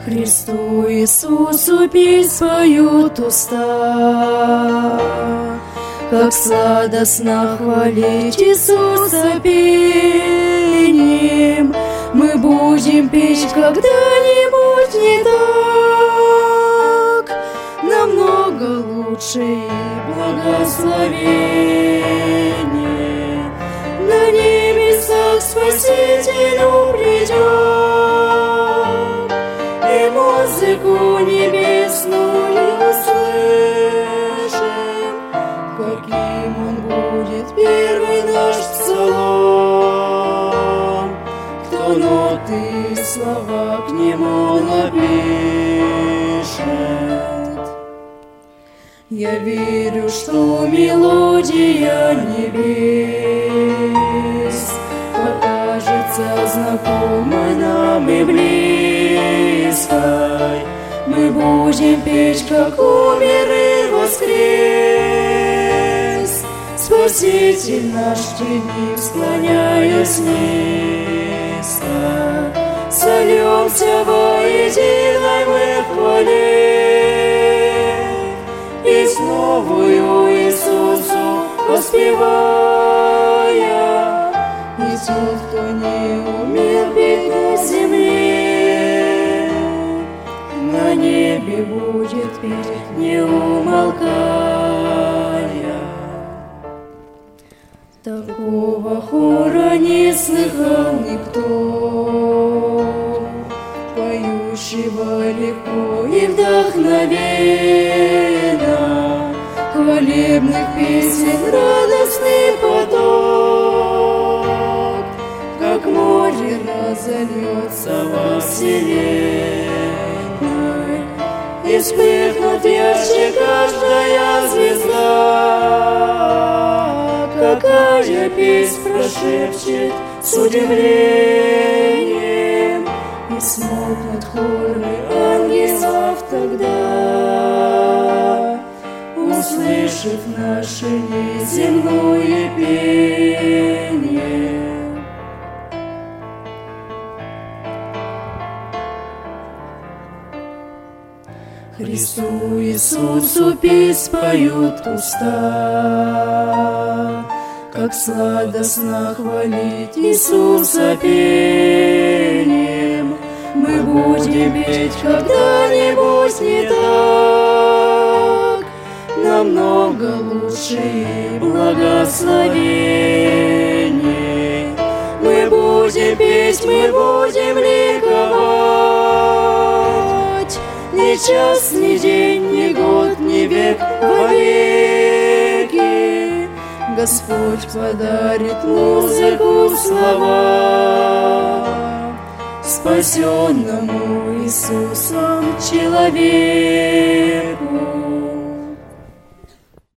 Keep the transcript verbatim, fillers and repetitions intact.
Христу Иисусу песнь поют уста, как сладостно хвалить Иисуса пением. Мы будем петь когда-нибудь не так, намного лучше и благословение. На небесах Спасителю придем, и музыку небесную услышим, каким он будет первый наш псалом. Кто ноты и слова к нему напишет. Я верю, что мелодия небес покажется знакомой нам и близкой. Мы будем петь, как умер и воскрес Спаситель наш, пред ним склоняясь низко. Сольемся во единой мы хвале, и с новую Иисусу воспевая. И тот, кто не умел петь на земле, на небе будет петь, не умолкая. Такого хора не слыхал никто, поющего легко и вдохновенно, хвалебных песен радостный поток, как море разольется во вселенной, и вспыхнут ярче каждая звезда. Какая песнь прошепчет с удивлением, и смолкнут хоры ангелов тогда, услышав наше неземное пение. Христу Иисусу песнь поют уста, как сладостно хвалить Иисуса пением. Мы будем петь когда-нибудь не так, намного лучше и благословение. Мы будем петь, мы будем ликовать, ни час, ни день, ни год, ни век, вовеки. Господь подарит музыку слова спасенному Иисусом человеку.